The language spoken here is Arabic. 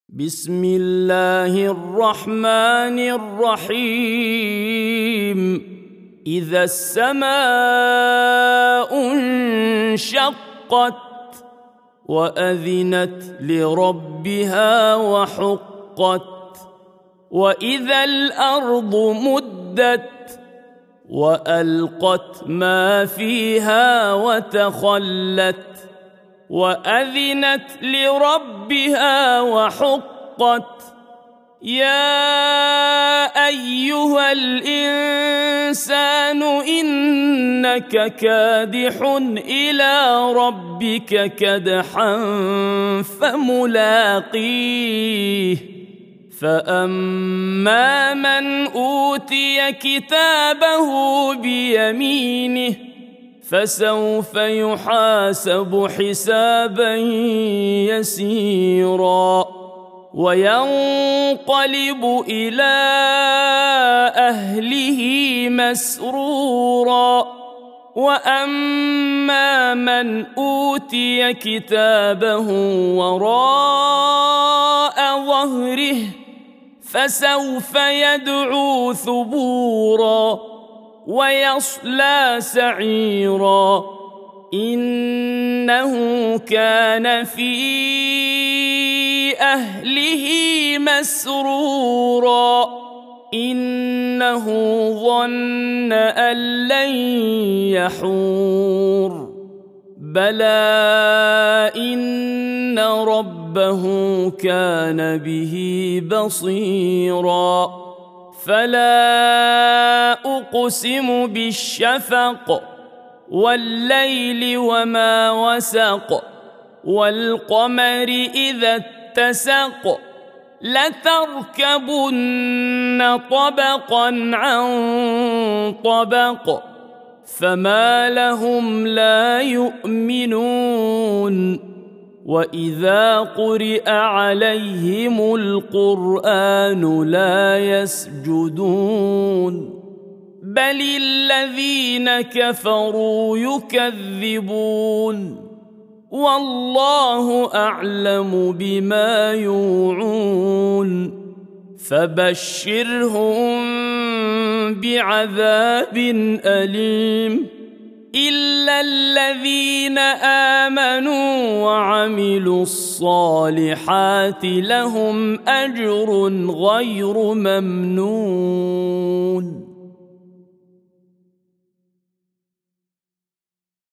بسم الله الرحمن الرحيم إذا السماء انشقت وأذنت لربها وحقت وإذا الأرض مدت وألقت ما فيها وتخلت وأذنت لربها وحقت يا أيها الإنسان إنك كادح إلى ربك كدحا فملاقيه فأما من أوتي كتابه بيمينه فسوف يحاسب حسابا يسيرا وينقلب إلى أهله مسرورا وأما من أوتي كتابه وراء ظهره فسوف يدعو ثبورا ويصلى سعيرا إنه كان في أهله مسرورا إنه ظن أن لن يحور بلى إن ربه كان به بصيرا فلا أقسم بالشفق والليل وما وسق والقمر إذا اتسق لتركبن طبقا عن طبق فما لهم لا يؤمنون وإذا قرئ عليهم القرآن لا يسجدون بل الذين كفروا يكذبون والله أعلم بما يوعون فبشرهم بعذاب أليم إلا الذين آمنوا وعملوا الصالحات لهم أجر غير ممنون.